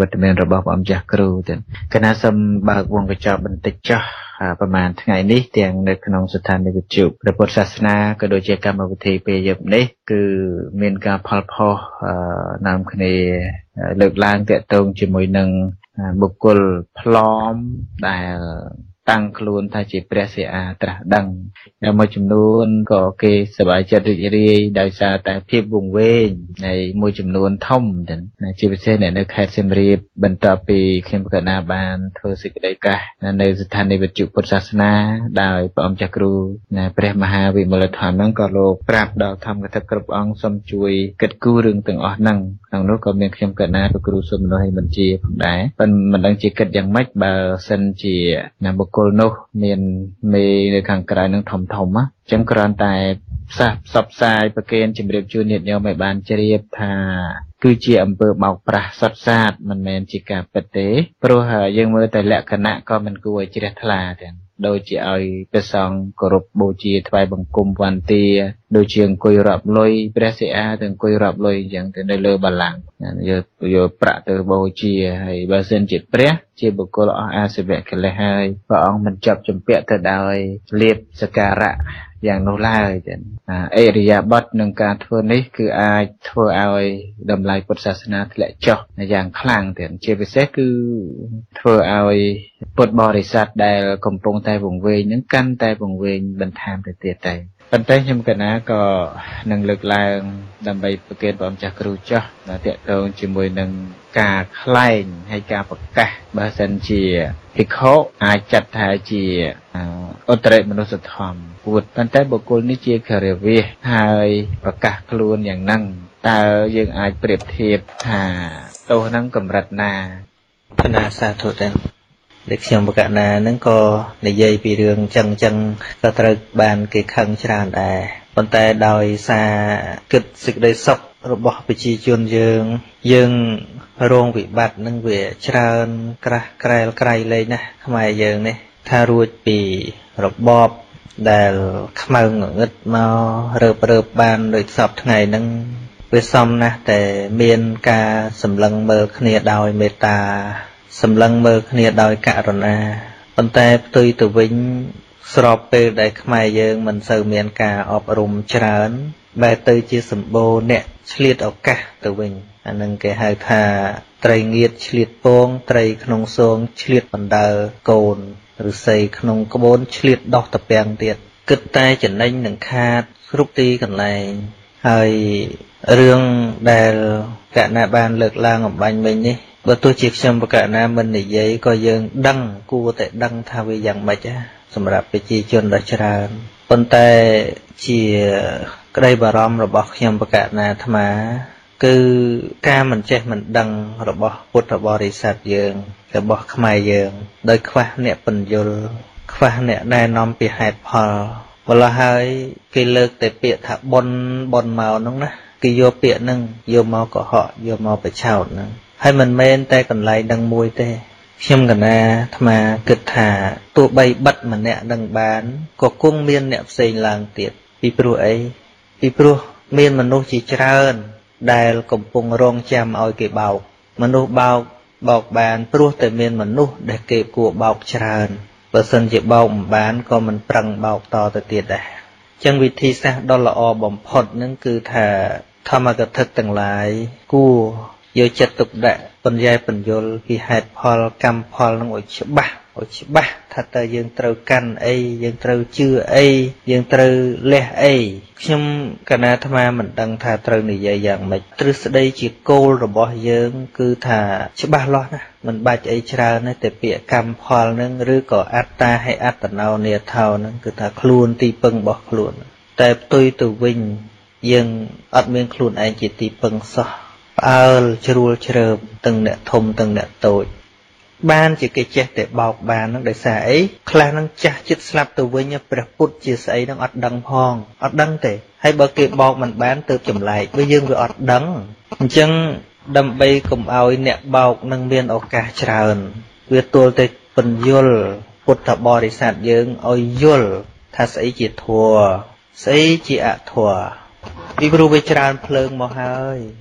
วิตามินระบบอมจากครูเต็มคณะสมบัติวงกระจายบันทึกจ่อประมาณทั้งไงนี้เตียงในขนมสถานในวิจุระบบศาสนากระโดดเจกรรมวิธีเปย์ยบนี้คือมีการพลพอนำคะแนนเลือกล้างเตะตรงจิมวยหนึ่งบุคคลพร้อมแต่ตั้งครูนทายจีเปรสเซียตระดังแล้วมาจำนวนก็เกสบายใจรีได้ซาแต่เพียบวงเวงในมวยจำนวนท่อมดันจีเปเซเนี่ยในแคสเซมรีบรรดาปีเข้มกนาบานเทอสิกได้กะในสถานีบรรจุพุทธศาสนาได้ปอมจักรูในพระมหาวิมลธรรมนั่งก็โลกปราบดาวธรรมกระทกระองสมจุยเกิดกู้เรื่องตึงออกนั่งทางโน้นก็มีเข้มกนาปกรูสมโนให้บัญชีผมได้เป็นมันดังจีเกิดอย่างไม่บาสันจีนบุคคลโนมีในทางกลายนั่งทอมจังกรานแต่สับสายประเกณฑ์จิมเรียบจูเนียเดียวไม่บานเรียบทาคือเจียมเปิดเมาปราสัดซาดมันแมนจิกาเปเตโปรหายังเมื่อแต่ละคณะก็มันกลัวจิรัทลาเด่นโดยจีเอาไปส่องกรบโบจีทวายบังกุมวันเตียโดยเชียงกุยรับลอยเปรสเซียถึงกุยรับลอยอย่างถึงในเรือบาลังโยประเตอโบจีให้บาเซนจิตเปรจีบุกลอาเซเบกเลยให้พระองค์มันจับจมเปียแต่ได้เรียบสการะอย่างโนล่าเด่นเอริยาบัตหนึ่งการทัวนี้คืออาทัวเอาดำลายพุทธศาสนาและเจาะในอย่างคลั่งเด่นเจเปเซคือทัวเอาพุทธบริษัทได้กำปงไตวงเวงยังกันไตวงเวงบรรทามแต่เตียไตปัจจัยยมกันนะก็นังเลือกลางดำไปประเกณฑ์บอมจากครูเจาะเตะตรงจิมวยนังกาคล้ายให้กาประกาศบาสันเจียพิโคอาจัดทายเจียอัตเรมนุสธรรมพูดปัจจัยบุคคลนิเจียคาเรวีให้ประกาศครูนอย่างนั่งตายังอาจเปรียบเทียบหาโตนั่งกำรัดนาพนาสาธุเด่นเด็กเชียงประกาศนานั่นก็ในยัยปีเรืองจังก็ตรึกบานเกิดขังชราได้ปัจจัยโดยซาเกิดสึกได้ศพระบบปิจิจวนยังโรงวิบัตินั่งเวชราไกลเลยนะทำไมยังเนี่ยถ้ารู้ปีระบบได้ขมังเงิดมาเริบบานโดยสอบทั้งไงนั่งเวซ้ำนะแต่เมียนกาสำลังเมื่อขณีดอยเมตาสำลังเมื่อขณีดอยกะรณาปัจจัยตุยตัววิ่งสอบเปิดได้ขมายยังมันเสมียนกาอบรมชราญแบบตุยจีสมบูรณ์เนี่ยเฉลี่ยออกกะตัววิ่งอันนั้นแกให้ทาไตรเงียดเฉลี่ยโป้งไตรขนงทรงเฉลี่ยปันดาโกนหรือใส่ขนมกระโบนเฉลี่ยดอกตะเปียงเตียดกึศตายจะนั่งหนึ่งคาดรุปตีกันเลยให้เรื่องได้กะนาบานเลิกลางของบันมินี่เบอร์ตัวจีบชมประกาศนามันในยัยก็ยังดังกูแต่ดังทาวิยังไม่จ้าสำหรับไปจีจนรัชราปนแต่จีก็ได้บารมระบบยมประกาศนาธรรมาคือการมันเจมันดังระบบพุทธบริษัทเยิงระบบขมายเยิงโดยคว้าเนี่ยปัญญลคว้าเนี่ยได้น้อมปีหายพอเวลาให้กิเลิกแต่เปียถะบนเมานั่งนะกิโยเปียนั่งโยเมาก็เหาะโยเมาไปเช่านั่งให้มันเม้นแต่กันไล่ดังมวยแต่เชื่อมกันนะธรรมาเกิดหาตัวใบบัดมันเนี่ยดังบานก็กุ้งเมียนเนี่ยเสียงลางเตียดปีปลุไอปีปลุเมียนมนุษย์จีเจริญได้กบปงรองจำเอาเก็บเบามนุษย์เบาบอกบานปลุแต่เมียนมนุษย์ได้เก็บกัวเบาเจริญเปอร์เซ็นต์จะเบาบานก็มันปรังเบาต่อแต่เตียดได้จังวิธีซะดอลลาร์บ่มพดนั่นคือถ้าธรรมกถึกต่างหลายกู้โยจัดตุกดะปัญญาปัญญลพิหารพอลกรรมพอลนั่งอดฉบะถ้าแต่ยังเตากันไอยังเตาชื่อไอยังเตาเละไอខ្ញុំកណាអាត្មាមិនដឹងថាត្រូវនិយាយយ៉ាងម៉េចទ្រឹស្ដីជាគោលរបស់យើងគឺថាច្បាស់លាស់ណាមិនបាច់អីច្រើនទេតែពាក្យកម្មផលនឹងឬក៏អត្តាហើយអត្តនោនាថោនឹងគឺថាខ្លួនទីពឹងរបស់ខ្លួនតែផ្ទុយទៅវិញយើងអត់មានខ្លួនឯងជាទីពឹងសោះផ្អើលជ្រួលជ្រើមទាំងអ្នកធំទាំងអ្នកតូចបានជាគេចេះតែបោកបាននឹងដោយសារអីខ្លះនឹងចាស់ចិត្តស្លាប់ទៅវិញព្រះពុទ្ធជាស្អីនឹងអត់ដឹងផងអត់ដឹងទេហើយបើគេបោកមិនបានទៅចម្លែកវាយើងវាអត់ដឹងអញ្ចឹងដើម្បីកុំឲ្យអ្នកបោកនឹងមានឱកាសច្រើនវាទល់តែពន្យល់ពុទ្ធបរិស័ទយើងឲ្យយល់ថាស្អីជាធម៌ស្អីជាអធម៌ពីព្រោះវាច្រើនភ្លើងមកហើយ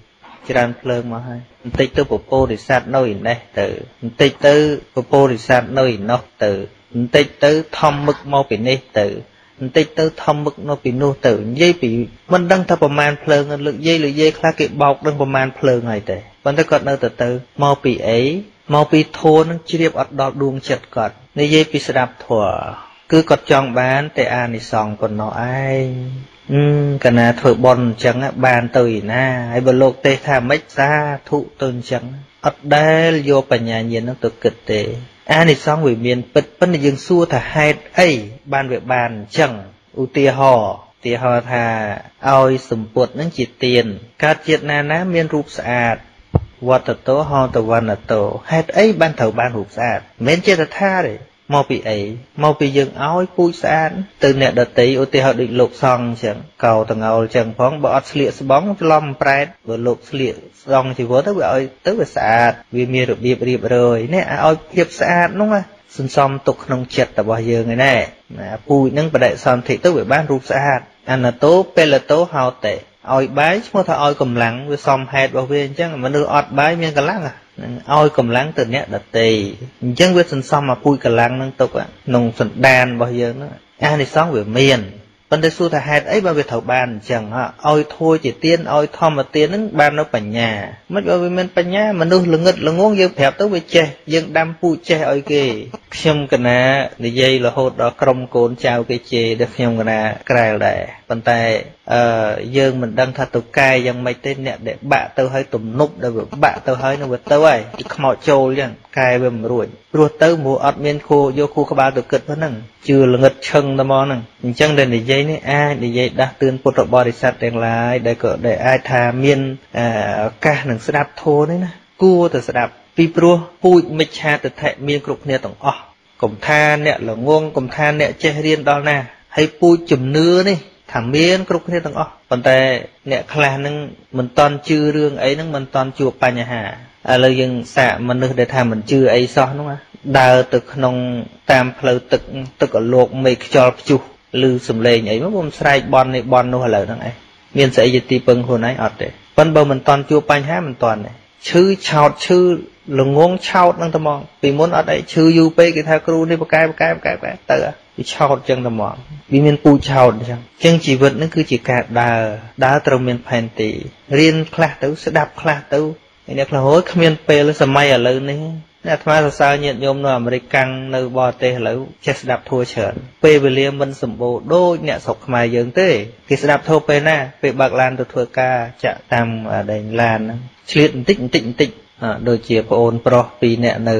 ច្រើនភ្លើងមកហើយបន្តិចទៅពពោធិសត្វនៅឯនេះទៅបន្តិចទៅពពោធិសត្វនៅឯនោះទៅបន្តិចទៅធម្មមឹកមកពីនេះទៅបន្តិចទៅធម្មមឹកនៅពីនោះទៅនិយាយពីមិនដឹងថាប្រមាណភ្លើងលើកយាយខ្លះគេបោកដឹងប្រមាណភ្លើងហើយតែប៉ុន្តែគាត់នៅទៅមកពីអីមកពីធัวនឹងជ្រាបអត់ដល់ដួងចិត្តគាត់និយាយពីស្ដាប់ធัวគឺគាត់ចង់បានតែអានិសង្សប៉ុណ្ណោះឯងកណាធ្វើបន់អញ្ចឹងបានទៅឯណាហើយបើលោកទេសថាម៉េចសាធុទៅអញ្ចឹងអត់ដែលយកបញ្ញាញាណនឹងទៅគិតទេអានិសង្សវាមានពិតប៉ុន្តែយើងសួរថាហេតុអីបានវាបានអញ្ចឹងឧទាហរណ៍ថាឲ្យសម្ពុតនឹងជាទៀនកើតជាតិណាមានរូបស្អាតវត្តតោហោតវណ្ណតោហេតុអីបានត្រូវបានរូបស្អាតមិនមែនចេតថាទេមកពីអីមកពីយើងឲ្យពូជស្អាតទៅអ្នកដតីឧទាហរណ៍ដូចលោកសង្ឃអញ្ចឹងកោតងោលអញ្ចឹងផងបើអត់ស្លៀកស្បង់ច្រឡំប្រែតបើលោកស្លៀកស្បង់ជីវិតទៅវាឲ្យទៅវាស្អាតវាមានរបៀបរៀបរយនេះឲ្យភាពស្អាតនោះសន្សំទុកក្នុងចិត្តរបស់យើងឯណាពូជនឹងបដិសន្ធិទៅវាបានរូបស្អាតអនតោពេលតោហោតេឲ្យបាយឈ្មោះថាឲ្យកម្លាំងវាសមហេតុរបស់វាអញ្ចឹងមនុស្សអត់បាយមានកម្លាំងឲ្យកម្លាំងទៅអ្នកដតីអញ្ចឹងវាសន្សំមកពូជកម្លាំងនឹងទុកក្នុងសន្តានរបស់យើងហ្នឹងអានិសង្សវាមានប៉ុន្តែសួរថាហេតុអីបើវាត្រូវបានអញ្ចឹងឲ្យធัวជាទៀនឲ្យធម្មទៀនហ្នឹងបាននៅបញ្ញាមិនបើវាមានបញ្ញាមនុស្សល្ងឹតល្ងងយើងប្រាប់ទៅវាចេះយើងដាំពូជចេះឲ្យគេខ្ញុំកណានិយាយរហូតដល់ក្រុមកូនចៅគេជេរដល់ខ្ញុំកណាក្រែលដែរប៉ុន្តែយើងមិនដឹងថាទៅកែយ៉ាងម៉េចទេអ្នកដែលបាក់ទៅឲ្យទំនប់ដែលវាបាក់ទៅឲ្យនឹងវាទៅហើយគឺខ្មោចចូលអញ្ចឹងកែវាមិនរួចព្រោះទៅព្រោះអត់មានគូយកគូក្បាលទៅគិតប៉ុណ្ណឹងជឿល្ងឹតឈឹងតែមកហ្នឹងអញ្ចឹងដែលនិយាយនេះអាចនិយាយដាស់តឿនពុទ្ធបរិស័ទទាំងឡាយដែលក៏ដែលអាចថាមានឱកាសនឹងស្ដាប់ធម៌នេះណាគួរតែស្ដាប់ពីព្រោះពូជមិច្ឆាទិដ្ឋិមានគ្រប់គ្នាទាំងអស់កុំថាអ្នកល្ងងកុំថាអ្នកចេះរៀនដល់ណាហើយពូជជំនឿនេះថាមានគ្រប់គ្នាទាំងអស់ប៉ុន្តែអ្នកខ្លះនឹងមិនតន់ជឿរឿងអីហ្នឹងមិនតន់ជួបបញ្ហាឥឡូវយើងសាកមនុស្សដែលថាមិនជឿអីសោះហ្នឹងដើរទៅក្នុងតាមផ្លូវទឹកអលោកមេឃខ្យល់ព្យុះឬសំឡេងអីមកខ្ញុំស្រែកបន់នេះបន់នោះឥឡូវហ្នឹងឯងមានស្អីជាទីពឹងខ្លួនឯងអត់ទេប៉ុន្តែបើមិនតន់ជួបបញ្ហាមិនតន់ទេឈឺឆោតឈឺល្ងងឆោតហ្នឹងតែមកពីមុនអត់អីឈឺយូរពេកគេថាគ្រូនេះបកែទៅវាឆោតចឹងតែមកវាមានពូឆោតអញ្ចឹងជីវិតហ្នឹងគឺជាការដើរត្រូវមានផែនទីរៀនខ្លះទៅស្ដាប់ខ្លះទៅអ្នកខ្លះហូចគ្មានពេលសម័យឥឡូវនេះអ្នកអាត្មាសរសើរញាតិញោមនៅអាមេរិកកាំងនៅបរទេសឥឡូវចេះស្ដាប់ធម៌ច្រើនពេលវេលាមិនសម្បូរដូចអ្នកស្រុកខ្មែរយើងទេគេស្ដាប់ធម៌ពេលណាពេលបើកឡានទៅធ្វើការចាក់តាមដែងឡានហ្នឹងឆ្លៀតបន្តិចដូចជាប្អូនប្រុសពីរនាក់នៅ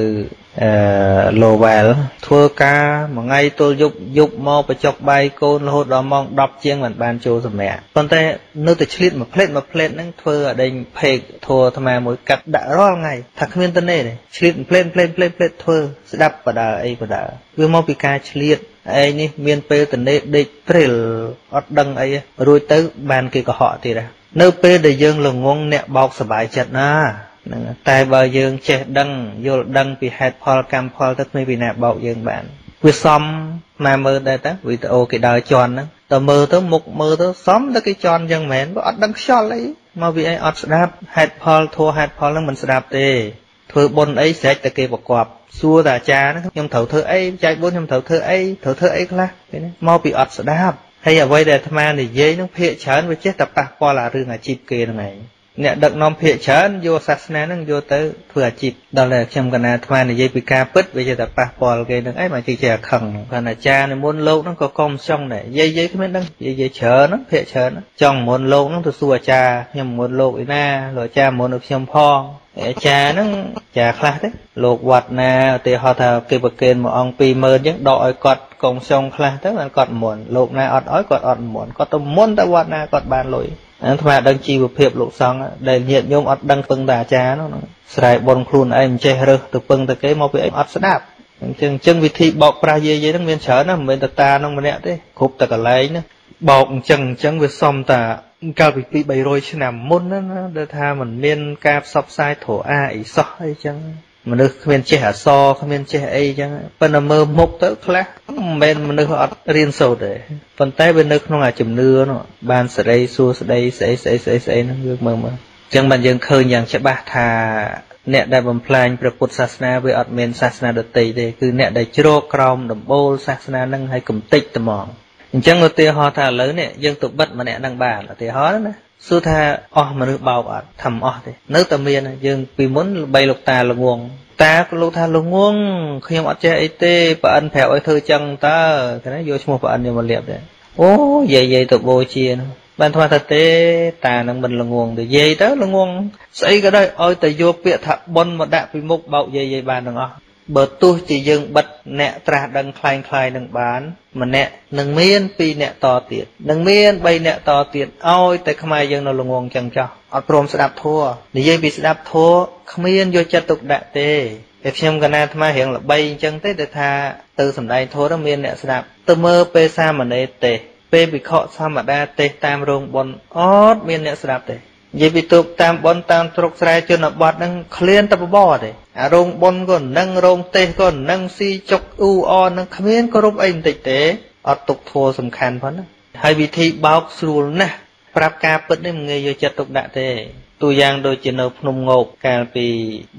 Lowell ធ្វើការមួយថ្ងៃទល់យប់មកបញ្ចុកបាយកូនរហូតដល់ម៉ោង10ជាងមិនបានចូលសម្រាប់ប៉ុន្តែនៅតែឆ្លៀតមួយផ្លេតហ្នឹងធ្វើឲ្យដេញផេកធัวអាត្មាមួយកាត់ដាក់រាល់ថ្ងៃថាគ្មានតនេទេឆ្លៀតផ្លេតធ្វើស្ដាប់បដាអីបដាវាមកពីការឆ្លៀតឯនេះមានពេលតនេដេកព្រិលអត់ដឹងអីរួចទៅបានគេកុហកទៀតនៅពេលដែលយើងល្ងងអ្នកបោកសบายចិត្តណាតែបើយើងចេះដឹងយល់ដឹងពីហេតុផលកម្មផលទៅគ្មានពីណាបោកយើងបានវាសមមកមើលដែរតាវីដេអូគេដើរជន់ហ្នឹងតើមើលទៅមុខមើលទៅសមតែគេជន់ចឹងមែនបើអត់ដឹងខ្យល់អីមកពីអីអត់ស្ដាប់ហេតុផលធัวហេតុផលហ្នឹងមិនស្ដាប់ទេធ្វើបុណ្យអីស្រេចតែគេប្រកបសួរតែអាចារ្យហ្នឹងខ្ញុំត្រូវធ្វើអីចែកបុណ្យខ្ញុំត្រូវធ្វើអីខ្លះមកពីអត់ស្ដាប់ហើយអ្វីដែលអាត្មានិយាយហ្នឹងភាកច្រើនវាចេះតែប៉ះពាល់អារឿងអាជីពគេហ្នឹងឯងអ្នកដឹកនាំភាគច្រើនយកសាសនាហ្នឹងយកទៅធ្វើអាជីពដល់តែខ្ញុំកណាអាត្មានិយាយពីការពិតវាចេះតែប៉ះពាល់គេហ្នឹងឯងមកជាអាខឹងគាត់អាចារ្យនិមន្តលោកហ្នឹងក៏កុំចង់ដែរយាយគ្មានដឹងយាយច្រើនហ្នឹងភាគច្រើនចង់និមន្តលោកហ្នឹងទៅសួរអាចារ្យខ្ញុំនិមន្តលោកឯណាលោកអាចារ្យនិមន្តឲ្យខ្ញុំផងអាចារ្យហ្នឹងអាចារ្យខ្លះទេលោកវត្តណាឧទាហរណ៍ថាគេប្រគេនមួយអង្គ 20000 អញ្ចឹងដកឲ្យគាត់កងចង់ខ្លះទៅបានគាត់និមន្តលោកណាអត់ឲ្យគាត់អត់និមន្តគាត់ទៅនិមន្តតែវត្តណាគាត់បានលុយអាត្មាដឹងជីវភាពលោកសង្ឃដែលញាតិញោមអត់ដឹងពឹងតែអាចារ្យនោះស្រែបុណ្យខ្លួនឯងមិនចេះរើសទៅពឹងតែគេមកពីអីអត់ស្ដាប់អញ្ចឹងវិធីបោកប្រាស់យាយហ្នឹងមានច្រើនណាស់មិនមែនតែតានោះម្នាក់ទេគ្រប់តែកន្លែងណាបោកអញ្ចឹងវាសមតាកាលពី 200-300 ឆ្នាំមុនណាដែលថាมันមានការផ្សព្វផ្សាយធរអាអីសោះអីចឹងមនុស្សគ្មានចេះអក្សរគ្មានចេះអីចឹងប៉ុន្តែមើលមុខទៅខ្លះមិនមែនមនុស្សអត់រៀនសូត្រទេប៉ុន្តែវានៅក្នុងអាជំនឿនោះបានសេរីសួស្តីស្អីហ្នឹងយើងមើលចឹងបានយើងឃើញយ៉ាងច្បាស់ថាអ្នកដែលបំផ្លាញព្រះពុទ្ធសាសនាវាអត់មានសាសនាដទៃទេគឺអ្នកដែលជ្រកក្រោមដំបូលសាសនានឹងឲ្យកំតិចត្មងអញ្ចឹងឧទាហរណ៍ថាឥឡូវនេះយើងទៅបិទម្នាក់នឹងបានឧទាហរណ៍ណាសួរថាអស់មនុស្សបោកអត់ថាមិនអស់ទេនៅតែមានយើងពីមុនល្បីលោកតាល្ងងតាក៏លោកថាល្ងងខ្ញុំអត់ចេះអីទេប៉ិនប្រាប់ឲ្យធ្វើចឹងតើគេណាយកឈ្មោះប៉ិនយកមកលាបដែរអូយាយទៅបូជាបានថ្មថាទេតានឹងមិនល្ងងទេយាយទៅល្ងងស្អីក៏ដោយឲ្យតែយកពាក្យថាប៉ុនមកដាក់ពីមុខបោកយាយបានទាំងអស់បើទោះជាយើងបិទអ្នកត្រាស់ដឹងคล้ายនឹងបានម្នាក់នឹងមាន2អ្នកតទៀតនឹងមាន3អ្នកតទៀតឲ្យតែខ្មែរយើងនៅល្ងងចឹងចោះអត់ព្រមស្ដាប់ធัวនិយាយពីស្ដាប់ធัวគ្មានយកចិត្តទុកដាក់ទេតែខ្ញុំកណាអាត្មារៀងល្បីអញ្ចឹងទេដែលថាទៅសំដែងធัวទៅមានអ្នកស្ដាប់ទៅមើលពេលសាមណេរទេពេលវិខធម្មតាទេតាមរោងបុណ្យអត់មានអ្នកស្ដាប់ទេនិយាយពីទូកតាមបុណ្យតាមស្រុកស្រែជនបទហ្នឹងឃ្លានតែបបរទេអារោងបុណ្យក៏នឹងរោងទេសក៏នឹងស៊ីចុកអ៊ូអនឹងគ្មានគោរពអីបន្តិចទេអត់ទុកធัวសំខាន់ផងណាហើយវិធីបោកស្រួលណាស់ប្រាប់ការពិតនេះមិនងាយយកចិត្តទុកដាក់ទេទូយ៉ាងដូចជានៅភ្នំងោកកាលពី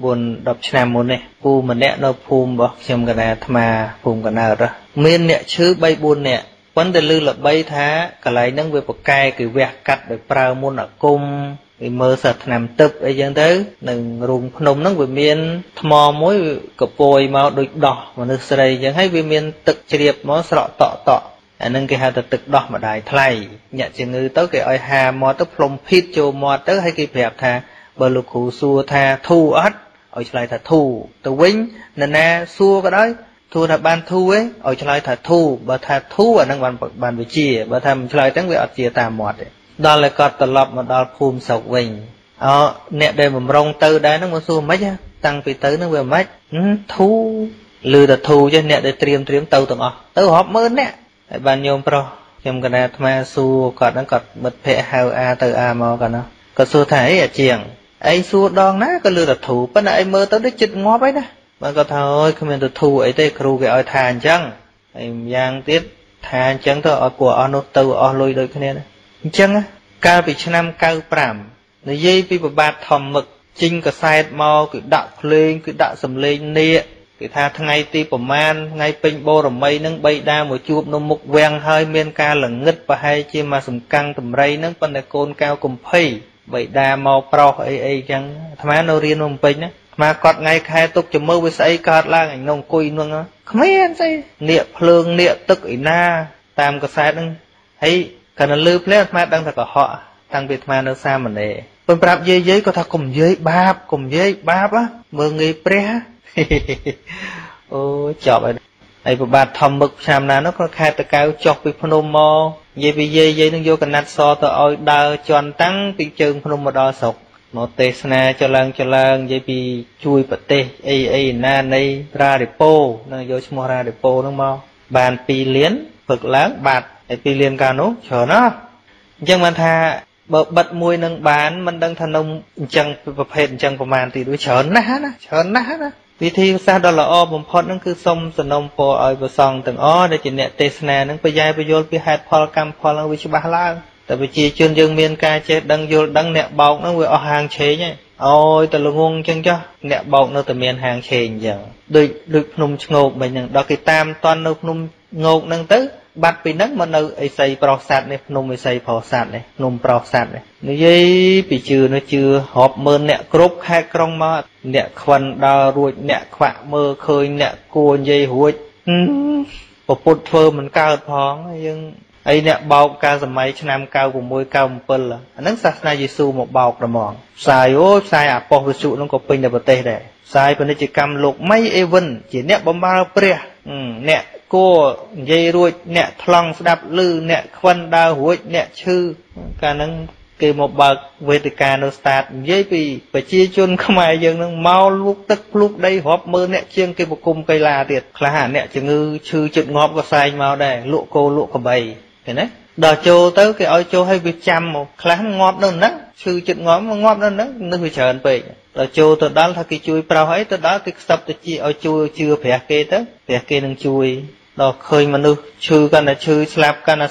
4-10ឆ្នាំមុននេះពូម្នាក់នៅភូមិរបស់ខ្ញុំកណាអាត្មាភូមិកណារមានអ្នកឈឺ 3-4 នាក់ប៉ុន្តែលឺល្បីថាកន្លែងហ្នឹងវាប្រកែគេវះកាត់ដោយប្រើមុនអាគមវាមើលសិស្សឆ្នាំទឹកអីចឹងទៅនៅរូងភ្នំហ្នឹងវាមានថ្មមួយកពយមកដូចដោះមនុស្សស្រីចឹងហើយវាមានទឹកជ្រាបមកស្រក់តក់អាហ្នឹងគេហៅថាទឹកដោះម្ដាយថ្លៃញាក់ជំងឺទៅគេឲ្យហាមាត់ទៅផ្លុំភីតចូលមាត់ទៅហើយគេប្រាប់ថាបើលោកគ្រូសួរថាធូរអត់ឲ្យឆ្លើយថាធូរទៅវិញនរណាសួរក៏ដោយធូរថាបានធូរឯងឲ្យឆ្លើយថាធូរបើថាធូរអាហ្នឹងបានវិជាបើថាមិនឆ្លើយទាំងវាអត់ជាតាមមាត់ទេដល់តែគាត់ត្រឡប់មកដល់ភូមិស្រុកវិញអ្នកដែលបំរុងទៅដែរហ្នឹងមកសួរមិនតាំងពីទៅហ្នឹងវាមិនធូរឮតែធូរចេះអ្នកដែលត្រៀមទៅទាំងអស់ទៅរាប់ម៉ឺនអ្នកហើយបានញោមប្រុសខ្ញុំកណាអាត្មាសួរគាត់ហ្នឹងគាត់មិត្តភ័ក្ដិហៅអាទៅអាមកគាត់ណាគាត់សួរថាអីអាជាងឯងសួរដងណាក៏ឮតែធូរប៉ុន្តែឯងមើលទៅដូចចិត្តងាប់អីណាបានគាត់ថាអើយគ្មានទៅធូរអីទេគ្រូគេឲ្យថាអញ្ចឹងហើយម្យ៉ាងទៀតថាអញ្ចឹងទៅឲ្យពួកអស់នោះទៅអស់លុយដូចគ្នាណាអញ្ចឹងកាលពីឆ្នាំ95និយាយពីប្របាទធម្មឹកជីងកសែតមកគឺដាក់ភ្លេងគឺដាក់សំឡេងនាគគេថាថ្ងៃទីប្រមាណថ្ងៃពេញបូរមីនឹងបីដាមកជួបនៅមុខវាំងហើយមានការល្ងឹតប្រហែលជាមកសំកាំងតម្រៃនឹងប៉ុន្តែកូនកៅកំភៃបីដាមកប្រុសអីអីចឹងអាត្មានៅរៀននៅភ្នំពេញណាមកគាត់ថ្ងៃខែទុកជំមើវាស្អីកើតឡើងឯងអង្គុយនឹងគ្មានស្អីនាគភ្លើងនាគទឹកឯណាតាមកសែតហ្នឹងហើយគាត់នៅលឺភ្លេងអាត្មាដឹងថាកុហកតាំងពីអាត្មានៅសាមណេរប៉ុន្តែប្រាប់យាយគាត់ថាកុំយាយបាបមើងងាយព្រះអូចប់ហើយប្របាទធម្មឹកឆ្នាំណានោះគាត់ខែតកៅចុះពីភ្នំមកនិយាយពីយាយនឹងយកកណាត់សទៅឲ្យដើរជន់តាំងពីជើងភ្នំមកដល់ស្រុកមកទេសនាចឡើងនិយាយពីជួយប្រទេសអីណានៃរារិពោនឹងយកឈ្មោះរារិពោនឹងមកបាន2លានផឹកឡើងបាត់ហើយ2លានកាលនោះច្រើនណាស់អញ្ចឹងបានថាបើបិទមួយនឹងបានមិនដឹងថានៅអញ្ចឹងប្រភេទអញ្ចឹងប្រហែលទីដូចច្រើនណាស់ណាវិធីសាស្ត្រដ៏ល្អបំផុតហ្នឹងគឺសុំសំណុំពរឲ្យព្រះសង្ឃទាំងអស់ដែលជាអ្នកទេសនាហ្នឹងប្រយ័ត្នបញ្យល់ពីហេតុផលកម្មផលហ្នឹងវាច្បាស់ឡើងតែប្រជាជនយើងមានការចេះដឹងយល់ដឹងអ្នកបោកហ្នឹងវាអស់ហាងឆេងហើយអូយតែល្ងងអញ្ចឹងចុះអ្នកបោកនៅតែមានហាងឆេងអញ្ចឹងដូចភ្នំឆ្ងោកមិញហ្នឹងដល់គេតាមតន់នៅភ្នំងោកហ្នឹងទៅបាត់ពីហ្នឹងមកនៅអេសីប្រុសសัตว์នេះភ្នំអេសីប្រុសសัตว์នេះភ្នំប្រុសសัตว์នេះនិយាយពីជឿរាប់ម៉ឺនអ្នកគ្រប់ខេត្តក្រុងមកអ្នកខ្វិនដើររួចអ្នកខ្វាក់មើលឃើញអ្នកគួរនិយាយរួចពពុទ្ធធ្វើមិនកើតផងយើងអីអ្នកបោកកាលសម័យឆ្នាំ96 97អាហ្នឹងសាសនាយេស៊ូមកបោកតែហ្មងផ្សាយអាប៉ុស្តិ៍វិសុហ្នឹងក៏ពេញតែប្រទេសដែរផ្សាយពាណិជ្ជកម្មលោកម៉ៃអេវិនជាអ្នកបំរើព្រះអ្នកគួរនិយាយរួចអ្នកថ្លង់ស្ដាប់ឮអ្នកខ្វិនដើររួចអ្នកឈឺកាលហ្នឹងគេមកបើកវេទិកានៅស្តាតនិយាយពីប្រជាជនខ្មែរយើងនឹងមកលូកទឹកភ្លុកដីរាប់ម៉ឺនអ្នកជាងគេប្រគុំកីឡាទៀតខ្លះអ្នកជំងឺឈឺចិត្តងាប់ក៏សែងមកដែរលក់គោលក់ក្របីឃើញទេដល់ចូលទៅគេឲ្យចូលឲ្យវាចាំមកខ្លះងាប់នៅហ្នឹងឈឺចិត្តងាប់នៅហ្នឹងនឹងវាច្រើនពេកដល់ចូលទៅដល់ថាគេជួយប្រោសអីទៅដល់គេខ្សឹបទៅជាឲ្យជួយជឿព្រះគេទៅព្រះគេនឹងជួយដល់ឃើញមនុស្សឈឺកាន់តែឈឺស្លាប់កាន់តែស្លាប់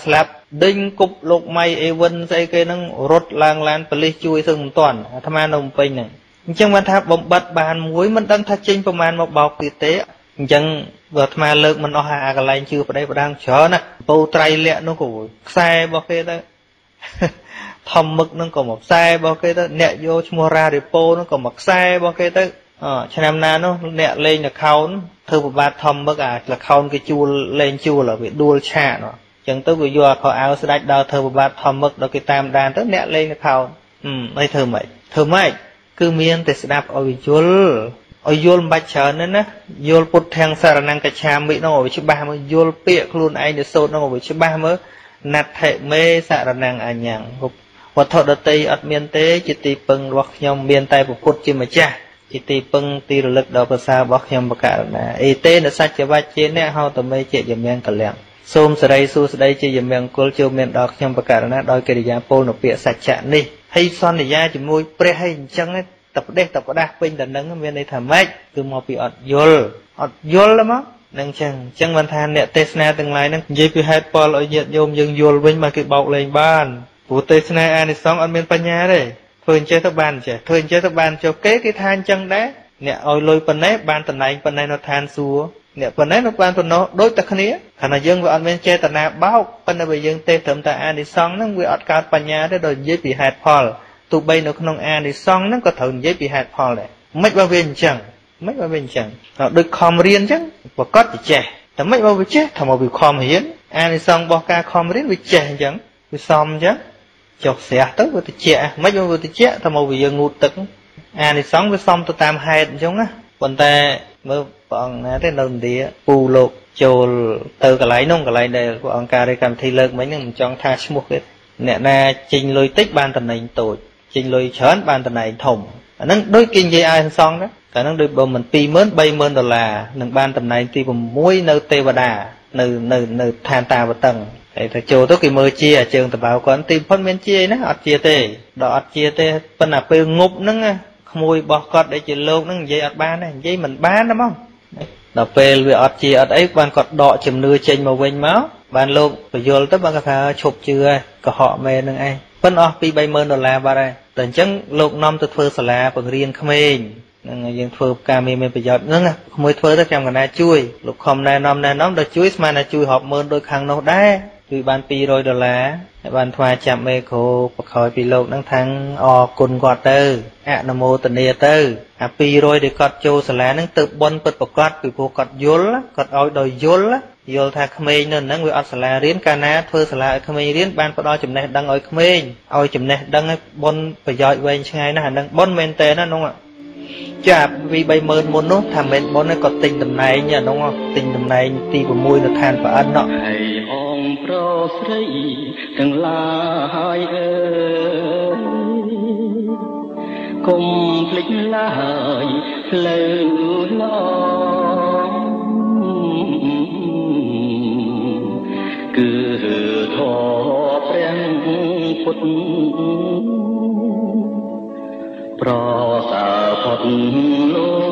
ដេញគប់លោកម៉ៃអេវិនស្អីគេហ្នឹងរត់ឡើងឡានប៉ូលីសជួយសឹងមិនទាន់អាត្មានៅភ្នំពេញហ្នឹងអញ្ចឹងបានថាបំបត្តិបានមួយមិនដឹងថាចេញប្រមាណមកបោកទៀតទេអញ្ចឹងបើអាត្មាលើកមិនអស់អាកន្លែងជឿប្តីប្រដាងច្រើនណាពោត្រៃលក្ខនោះក៏ខ្សែរបស់គេទៅធំមឹកហ្នឹងក៏មកខ្សែរបស់គេទៅអ្នកយកឈ្មោះរ៉ារីប៉ូហ្នឹងក៏មកខ្សែរបស់គេទៅឆ្នាំណានោះអ្នកលេងល្ខោនធ្វើប្របាទធំមឹកអាល្ខោនគេជួលលេងជួលវាដួលឆាកនោះអញ្ចឹងទៅវាយកខោអាវស្ដាច់ដល់ធ្វើប្របាទធំមឹកដល់គេតាមដានទៅអ្នកលេងល្ខោនអីធ្វើម៉េចគឺមានតែស្ដាប់ឲ្យយល់មិនបាច់ច្រើនណាយល់ពុទ្ធទាំងសារណង្កច្ឆាមិនោះឲ្យច្បាស់មើលយល់ពាក្យខ្លួនឯងទៅសូត្រនោះឲ្យច្បាស់មើលណដ្ឋិមេសារណង្កអញ្ញងវត្ថុដតីអត់មានទេជាទីពឹងរបស់ខ្ញុំមានតែព្រះពុទ្ធជាម្ចាស់ជាទីពឹងទីរលឹកដល់ប្រសើររបស់ខ្ញុំបកករណាអេតេនសច្ចវច្ចេអ្នកហៅតមេជាយមៀងកលៀងសូមសេរីសួស្តីជាយមៀងគុលចូលមានដល់ខ្ញុំបកករណាដោយកិរិយាពលនៅពាក្យសច្ចៈនេះហើយសន្យាជាមួយព្រះហើយអញ្ចឹងតែផ្ដេសតែផ្ដាស់ពេញតែនឹងមានន័យថាម៉េចគឺមកពីអត់យល់មកនឹងអញ្ចឹងបានថាអ្នកទេសនាទាំងឡាយហ្នឹងនិយាយពីហេតុផលឲ្យញាតិញោមយើងយល់វិញមកគេបោកលេងបានព្រោះទេសនាអានិសង្សអត់មានបញ្ញាទេធ្វើអញ្ចេះទៅបានចេះធ្វើអញ្ចេះទៅបានចុះគេថាអញ្ចឹងដែរអ្នកឲ្យលុយប៉ុណ្ណេះបានតំណែងប៉ុណ្ណេះនៅឋានសួគ៌អ្នកប៉ុណ្ណេះនៅបានប៉ុណ្ណោះដូចតែគ្នាខណៈយើងវាអត់មានចេតនាបោកប៉ុន្តែបើយើងទេសត្រឹមតែអានិសង្សហ្នឹងវាអត់កើតបញ្ញាទេដោយនិយាយពីហេតុផលទោះបីនៅក្នុងអានិសង្សហ្នឹងក៏ត្រូវនិយាយពីហេតុផលដែរមិនបើវាអញ្ចឹងដូចខំរៀនអញ្ចឹងប្រកាសជាចេះតែមិនបើវាចេះថាមកវាខំរៀនអានិសង្សរបស់ការខំរៀនវាចេះអញ្ចឹងវាសមអញ្ចឹងចុះស្រះទៅវាតិចមិនបើវាតិចថាមកវាយើងងូតទឹកអានិសង្សវាសមទៅតាមហេតុអញ្ចឹងណាប៉ុន្តែមើលព្រះអង្គណាទេនៅឥណ្ឌាពូលោកចូលទៅកន្លែងនោះកន្លែងដែលព្រះអង្គការកម្មវិធីលើកមិញហ្នឹងមិនចង់ថាឈ្មោះគេអ្នកណាចេញលុយតិចបានតំណែងតូចចេញលុយច្រើនបានតំណែងធំអាហ្នឹងដូចគេនិយាយអានិសង្សណាតែហ្នឹងដូចបើមិន$20000 $30000នឹងបានតំណែងទី6នៅទេវតានៅឋានតាវតឹងហើយថាចូលទៅគេមើលជាជើងតបៅគាត់ទីបំផុតមានជាណាអត់ជាទេដល់អត់ជាទេប៉ុន្តែពេលងប់ហ្នឹងក្មួយរបស់គាត់ដែលជាលោកហ្នឹងនិយាយអត់បានទេនិយាយមិនបានទេហ្មងដល់ពេលវាអត់ជាអត់អីបានគាត់ដកជំនឿចេញមកវិញមកបានលោកបញ្យល់ទៅបានគាត់ថាឈប់ជឿហើយកុហកមែនហ្នឹងឯងប៉ុន្តែអស់$2-30000បាត់ហើយតែអញ្ចឹងលោកនាំទៅធ្វើសាលាបង្រៀនក្មេងហ្នឹងយើងធ្វើការមានប្រយោជន៍ហ្នឹងក្មួយធ្វើទៅចាំកណាជួយលោកខំណែនាំដល់ជួយស្មានតែជួយរាប់ម៉ឺនដូចខាងនោះដែរជួយបាន$200ហើយបានថ្វាយចាប់មេគ្រូបខយពីលោកហ្នឹងថាងអរគុណគាត់ទៅអនុមោទនាទៅអា200ដែលគាត់ចូលសាលាហ្នឹងទៅបុណ្យពិតប្រកបពីព្រោះគាត់យល់គាត់ឲ្យដោយយល់ថាក្មេងនៅហ្នឹងវាអត់សាលារៀនកាលណាធ្វើសាលាឲ្យក្មេងរៀនបានផ្ដល់ចំណេះដឹងឲ្យក្មេងឲ្យចំណេះដឹងឲ្យបុណ្យប្រយោជន៍វែងឆ្ងាយណាស់អាហ្នឹងបុណ្យមែនតើណានោះចា$2-30000មុននោះថាមិនបុណ្យក៏ទិញតំណែងអានោះទិញតំណែងទី6នៅឋានប្រអិននោះហើយអងប្រុសស្រីទាំងឡាយអើយកុំភ្លេចឡើយផ្លូវឡងគឺធម៌ព្រះពុទ្ធប្រសើរផុតលោក